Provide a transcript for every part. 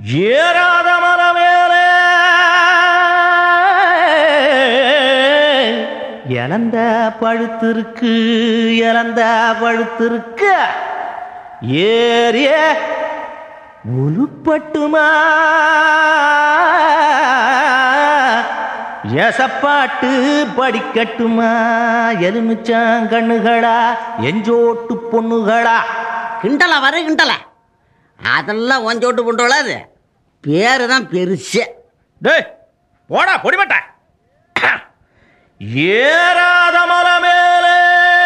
ஏறாத மரமேலே இழந்த பழுத்திருக்கு, இழந்த பழுத்திருக்கு. ஏறிய உருப்பட்டுமா எசப்பாட்டு படிக்கட்டுமா? எலுமிச்சாங்கண்ணுகளா எஞ்சோட்டு பொண்ணுகளா? கிண்டலா வர கிண்டலா, அதெல்லாம் ஒஞ்சோட்டு பொண்ணுகளா? அது பேரு தான் பெருசு. டேய் போடா பொடிமட்ட. ஏறாத மரமேலே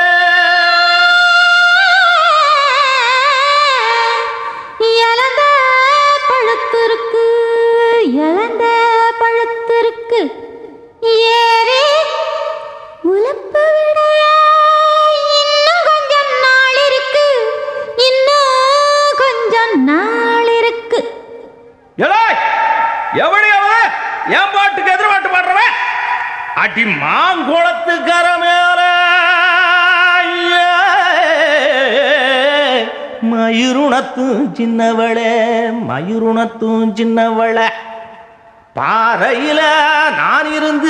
இழந்த பழுத்திருக்கு, இழந்த பழுத்திருக்கு. ஏறி உலப்பு விட இன்னும் கொஞ்சம் நாள் இருக்கு, இன்னும் கொஞ்சம் நாள் இருக்கு. எவடி அவன் என் பாட்டுக்கு எதிர்பாட்டு பாடுறவன்? அடி மாங்குளத்துக்கர மேல மயிருணத்தும் சின்னவளே, மயிருணத்தும் சின்னவளே. பாறையில நான் இருந்து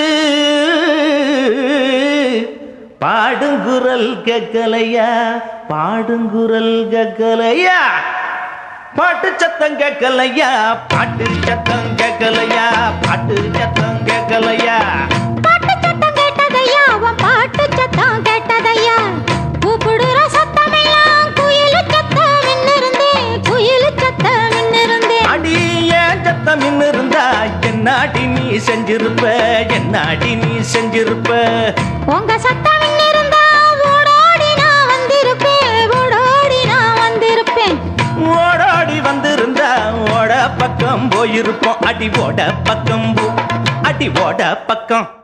பாடுங்குரல் கேட்கலையா, பாடுங்குரல் கேட்கலையா? பாட்டு சத்தம் கேட்கலையா, பாட்டு சத்தம் கேட்கலையா, பாட்டு சத்தம் கேட்கலையா? பாட்டு சத்தம் கேட்டதையா, அவன் பாட்டு சத்தம் கேட்டதையா. கூப்பிடுற சத்தம் எல்லாம் குயிலு சத்தம் மின்னிருந்தே, குயிலு சத்தம் மின்னிருந்தே. அடி ஏன் சத்தம் மின்னிருந்தா என்னாடி நீ செஞ்சிருப்ப, என்னாடி நீ செஞ்சிருப்ப? உங்க சத்தம் மின்னிருந்தா ஓடோடி நான் வந்திருப்பேன், ஓடோடி நான் வந்திருப்பேன். ஓடோடி வந்திருந்தா ஓட பக்கம் போயிருப்போம். அடி ஓட பக்கம் அடி ஓட பக்கம்.